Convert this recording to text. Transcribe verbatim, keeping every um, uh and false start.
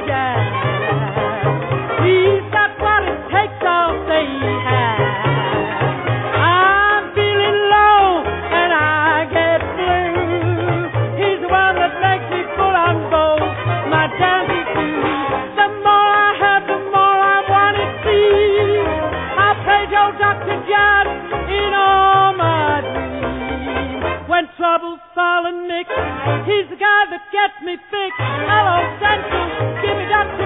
jazz. He's got what it takes, I'll say he has. I'm feeling low and I get blue. He's the one that makes me pull on both my dandy shoes. The more I have, the more I want to see. I'll play Joe Doctor John in all my dreams. When trouble's falling mix, he's the guy that gets me fixed. Hello, Central, give me Doctor